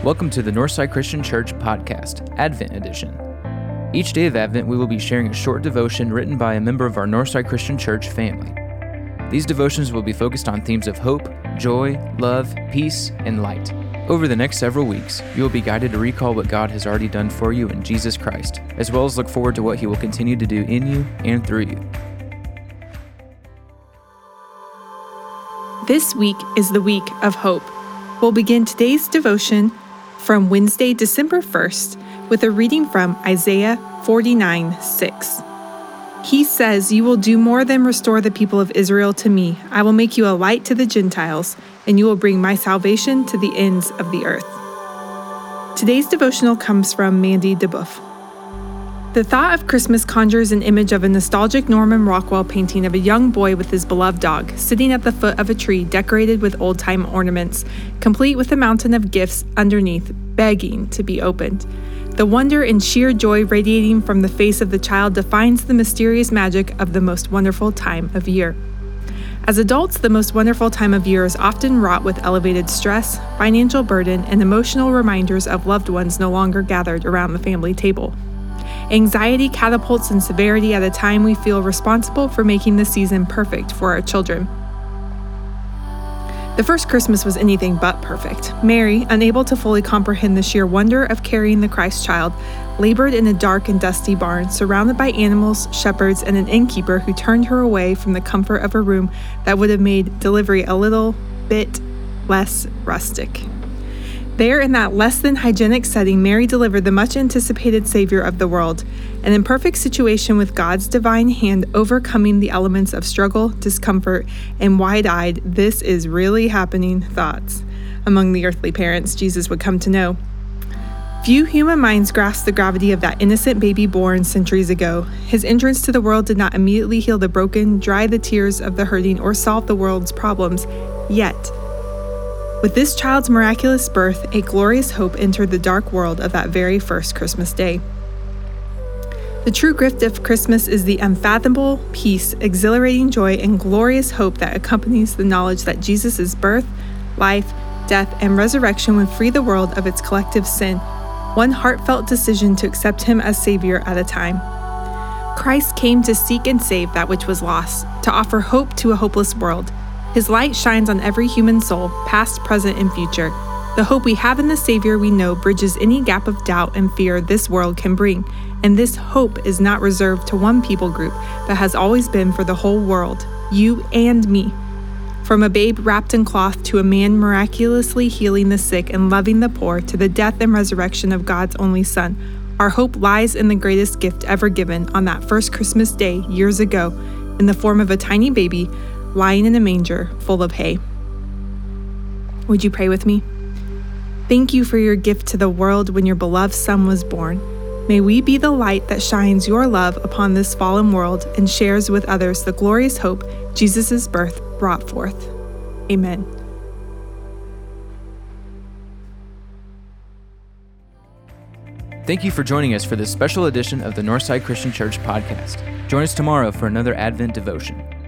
Welcome to the Northside Christian Church Podcast, Advent Edition. Each day of Advent, we will be sharing a short devotion written by a member of our Northside Christian Church family. These devotions will be focused on themes of hope, joy, love, peace, and light. Over the next several weeks, you will be guided to recall what God has already done for you in Jesus Christ, as well as look forward to what He will continue to do in you and through you. This week is the week of hope. We'll begin today's devotion from Wednesday, December 1st, with a reading from Isaiah 49:6. He says, "You will do more than restore the people of Israel to me. I will make you a light to the Gentiles, and you will bring my salvation to the ends of the earth." Today's devotional comes from Mandy DeBoeuf. The thought of Christmas conjures an image of a nostalgic Norman Rockwell painting of a young boy with his beloved dog, sitting at the foot of a tree decorated with old-time ornaments, complete with a mountain of gifts underneath, begging to be opened. The wonder and sheer joy radiating from the face of the child defines the mysterious magic of the most wonderful time of year. As adults, the most wonderful time of year is often wrought with elevated stress, financial burden, and emotional reminders of loved ones no longer gathered around the family table. Anxiety catapults in severity at a time we feel responsible for making the season perfect for our children. The first Christmas was anything but perfect. Mary, unable to fully comprehend the sheer wonder of carrying the Christ child, labored in a dark and dusty barn, surrounded by animals, shepherds, and an innkeeper who turned her away from the comfort of a room that would have made delivery a little bit less rustic. There, in that less than hygienic setting, Mary delivered the much anticipated Savior of the world, an imperfect situation with God's divine hand overcoming the elements of struggle, discomfort, and wide-eyed, "this is really happening" thoughts among the earthly parents Jesus would come to know. Few human minds grasp the gravity of that innocent baby born centuries ago. His entrance to the world did not immediately heal the broken, dry the tears of the hurting, or solve the world's problems. Yet, with this child's miraculous birth, a glorious hope entered the dark world of that very first Christmas day. The true gift of Christmas is the unfathomable peace, exhilarating joy, and glorious hope that accompanies the knowledge that Jesus' birth, life, death, and resurrection would free the world of its collective sin, one heartfelt decision to accept Him as Savior at a time. Christ came to seek and save that which was lost, to offer hope to a hopeless world. His light shines on every human soul, past, present, and future. The hope we have in the Savior we know bridges any gap of doubt and fear this world can bring, and this hope is not reserved to one people group, but has always been for the whole world, you and me. From a babe wrapped in cloth to a man miraculously healing the sick and loving the poor to the death and resurrection of God's only Son, our hope lies in the greatest gift ever given on that first Christmas day years ago, in the form of a tiny baby lying in a manger full of hay. Would you pray with me? Thank you for your gift to the world when your beloved Son was born. May we be the light that shines your love upon this fallen world and shares with others the glorious hope Jesus' birth brought forth. Amen. Thank you for joining us for this special edition of the Northside Christian Church Podcast. Join us tomorrow for another Advent devotion.